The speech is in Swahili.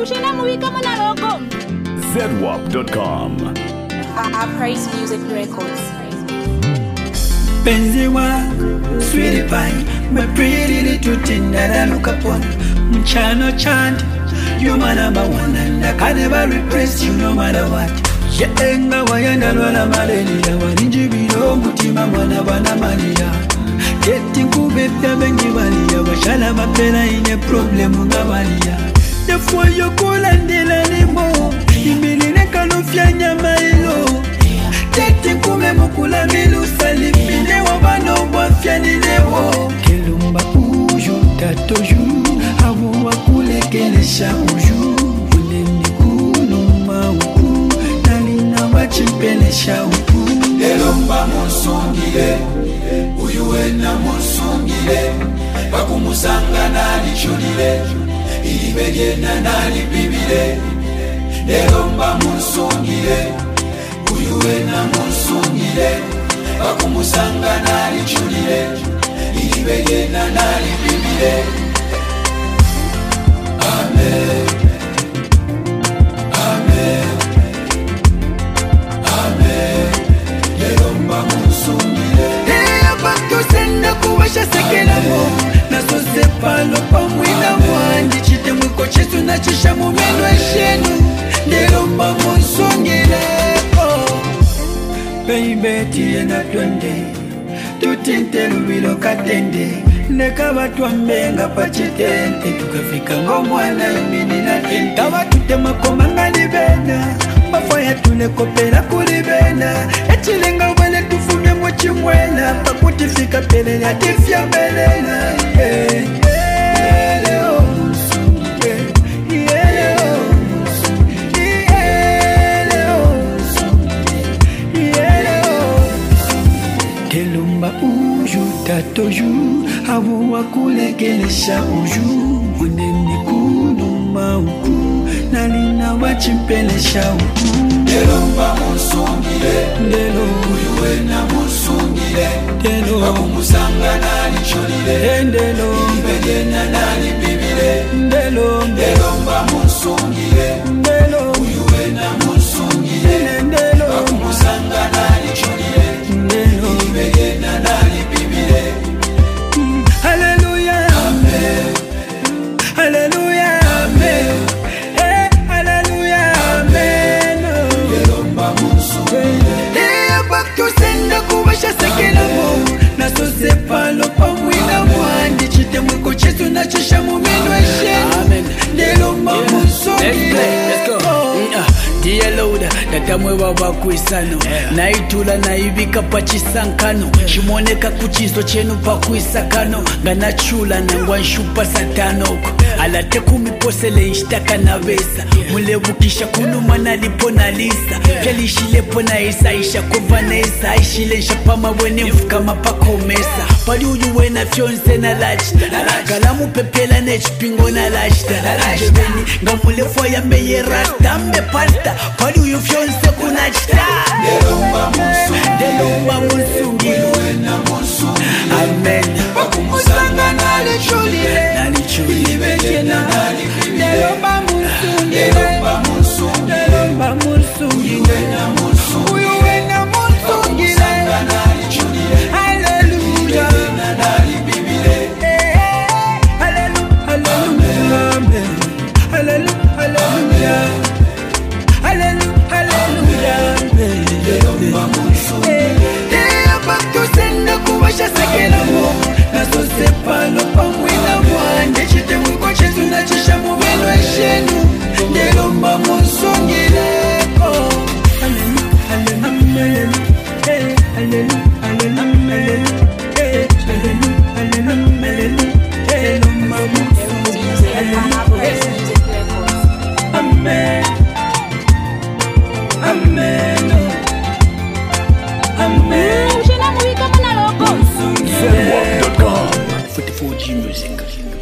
ZWAP.com. Praise Music Records. Benziwa, sweetie pie, my pretty little thing that I look upon. Mchano chant, you my number one, and I can never replace you no matter what. Yenga wayanda lwala malaria, warinji bilo mutima mwana wana maria. Getting kubebya bengi walia, washala mapela ine problem nga walia. Therefore you call and delanimo, imilile kalufya nyama ilo. Getting kume mukula milu salipine wabano wafya nilewo. Kelumba uju tatoju, hawu wakule kelesha uju. Uneni kunuma uku, nalina wachimpelesha uku. Elomba monsongile, uyuena monsongile. Bakumusanga nalichulile, ilibegena nalipibile. Elomba monsongile, uyuena monsongile. Bakumusanga nalichulile, ilibegena nalipibile. Amen. Amen. Amen. Elomba monsongile. Senda kuwasha sekela mo naso sepalo pamwina mwandi chite mwiko chesu na chisha mumeno eshenu ndelomba monsongile baby tiye na twende tutinte lubilo katende nekaba twambenga pachitente tukafika ngomwana yumini na tente tawa tutema komanga libena bafaya tulekopela kulibena echilenga wale tufumye mochimwela pakutifika pelele atifya belela Kelumba uju tatoju hawu wakulegelesha uju uneni kunuma uku nalina wachimpelesha uku Elomba monsongile, ndelo uyuena monsongile. ndelo Bakumusanga nalichulile, ndelo ilibegena nalipibile. ndelo Elomba monsongile, ndelo uyuena monsongile. ndelo Bakumusanga nalichulile, ndelo ilibegena nalipibile. Hallelujah Amen. Hallelujah Amen Hallelujah Amen Elomba monsongile, bakusenda kuwasha sekela mo naso sepalo pamwina mwandi chite mwiko chesu na chisha mumeno eshenu ndelomba monsongile Dear Lord, datamwe babakwisano naitula naibika pachisankano chimoneka kuchizo chenu pakwisakano nganachula nangwa nshupa satanoko alate kumiposele nshtaka na vesa mulebukisha kunuma nalipo na lisa pyalishilepo na isa isha kovanesa aishile nshapama wene mfuka mapakomesa pali uyuwena fyonse na lachita galamu pepela nechipingo na lachita jebeni ngamulefo yambeye rasta mbe pasta pali uyu fyonse kunachita Elomba monsongile, ndelomba musungile uyuena monsongile. amen bakumusanga nalichulile nalichuli Ilibegena nalipibile. ndelomba musungile Elomba monsongile, ndelomba musungile uyuena monsongile. uyuwena musungile Bakumusanga nalichulile, Hallelujah ilibegena nalipibile. Elomba monsongile, bakusenda kuwasha sekela mo naso sepalo pamwina mwande chite mwiko chesu na chisha mumeno eshenu ndelomba monsongile Praise Music Records. Amen. Amen. Amen. ZWAP.com. 44G music.